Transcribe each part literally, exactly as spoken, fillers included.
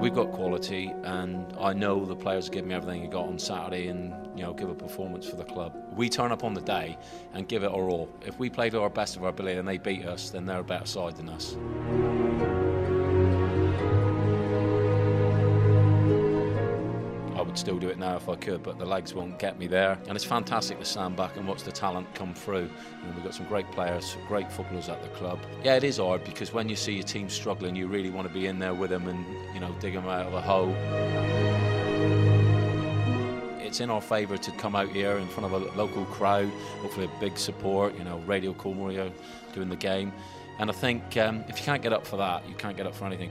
We've got quality, and I know the players give me everything they got on Saturday and, you know, give a performance for the club. We turn up on the day and give it our all. If we play to our best of our ability and they beat us, then they're a better side than us. I would still do it now if I could, but the legs won't get me there. And it's fantastic to stand back and watch the talent come through. You know, we've got some great players, great footballers at the club. Yeah, it is hard, because when you see your team struggling, you really want to be in there with them and, you know, dig them out of a hole. It's in our favour to come out here in front of a local crowd, hopefully a big support, you know, Radio Coolmore doing the game. And I think um, if you can't get up for that, you can't get up for anything.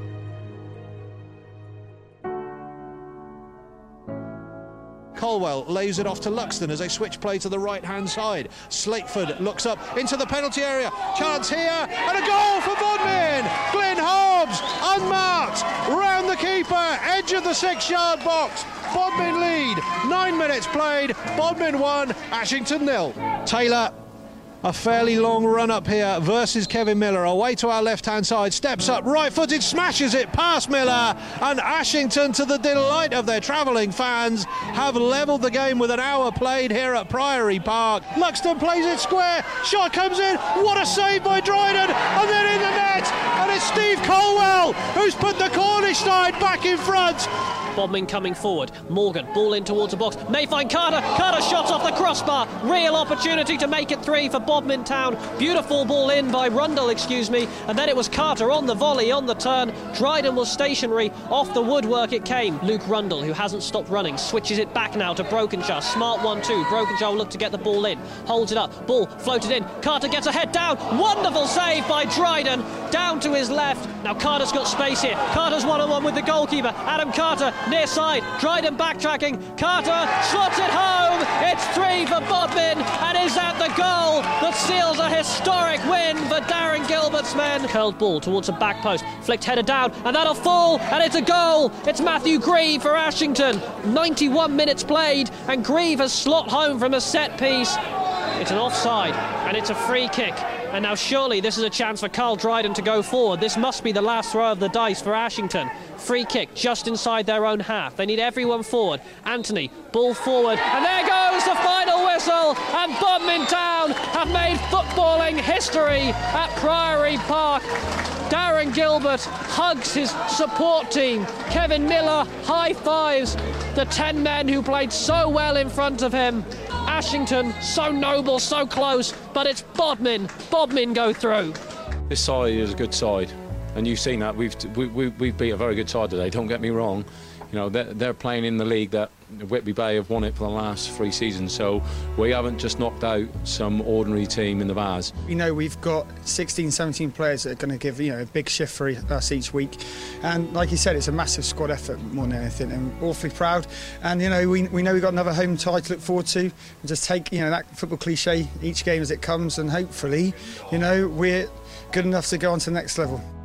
Colwell lays it off to Luxton as they switch play to the right-hand side. Slateford looks up into the penalty area. Chance here, and a goal for Bodmin! Glyn Hobbs, unmarked, round the keeper, edge of the six-yard box. Bodmin lead, nine minutes played, Bodmin one, Ashington nil. Taylor, a fairly long run up here versus Kevin Miller. Away to our left-hand side, steps up, right-footed, smashes it past Miller, and Ashington, to the delight of their travelling fans, have levelled the game with an hour played here at Priory Park. Luxton plays it square, shot comes in, what a save by Dryden, and then in the net, and it's Steve Colwell who's put the Cornish side back in front. Bodmin coming forward. Morgan, ball in towards the box. May find Carter. Carter shot off the crossbar. Real opportunity to make it three for Bodmin Town. Beautiful ball in by Rundle, excuse me. And then it was Carter on the volley, on the turn. Dryden was stationary. Off the woodwork it came. Luke Rundle, who hasn't stopped running, switches it back now to Brokenshire. Smart one two. Brokenshire will look to get the ball in. Holds it up. Ball floated in. Carter gets a head down. Wonderful save by Dryden. Down to his left. Now Carter's got space here. Carter's one-on-one with the goalkeeper. Adam Carter near side. Dryden backtracking. Carter slots it home. It's three for Bodmin, and is that the goal that seals a historic win for Darren Gilbert's men? Curled ball towards the back post. Flicked header down, and that'll fall, and it's a goal. It's Matthew Grieve for Ashington. ninety-one minutes played, and Grieve has slot home from a set piece. It's an offside, and it's a free kick. And now surely this is a chance for Carl Dryden to go forward. This must be the last throw of the dice for Ashington. Free kick just inside their own half. They need everyone forward. Anthony, ball forward, and there goes the final whistle, and Bodmin Town have made footballing history at Priory Park. Darren Gilbert hugs his support team. Kevin Miller high fives the ten men who played so well in front of him. Ashington, so noble, so close, but it's Bodmin. Bodmin go through. This side is a good side, and you've seen that. We've we, we, we've beat a very good side today, don't get me wrong. You know, they're, they're playing in the league that Whitby Bay have won it for the last three seasons, so we haven't just knocked out some ordinary team in the Vaz. You know, we've got sixteen, seventeen players that are going to give, you know, a big shift for us each week, and like you said, it's a massive squad effort more than anything, and awfully proud. And you know, we, we know we've got another home tie to look forward to, and just take, you know, that football cliche each game as it comes, and hopefully, you know, we're good enough to go on to the next level.